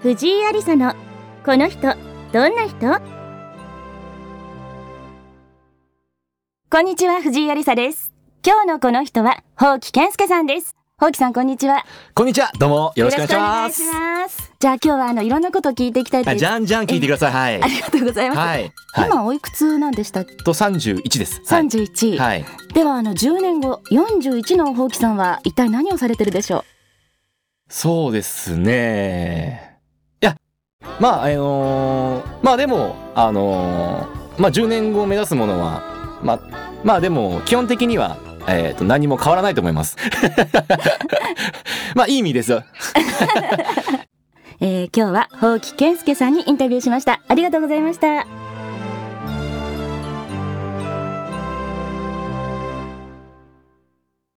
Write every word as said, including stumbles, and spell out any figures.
藤井有沙のこの人どんな人。こんにちは、藤井有沙です。今日のこの人は宝木健介さんです。宝木さん、こんにちは。 こんにちは、どうもよろしくお願いします。 よろしくお願いします。じゃあ今日はあのいろんなことを聞いていきたいと。 じゃんじゃん聞いてください。はい、 ありがとうございます。はい、今おいくつなんでしたっけ？ とさんじゅういちです。 さんじゅういち、 はい、 ではあのじゅうねんごよんじゅういちの宝木さんは一体何をされてるでしょう？ そうですね、いやまああのー、まあでもあのー、まあじゅうねんごを目指すものはまあまあでも基本的にはえー、と何も変わらないと思いますまあいい意味ですよえー、今日は宝木健介さんにインタビューしました。ありがとうございました。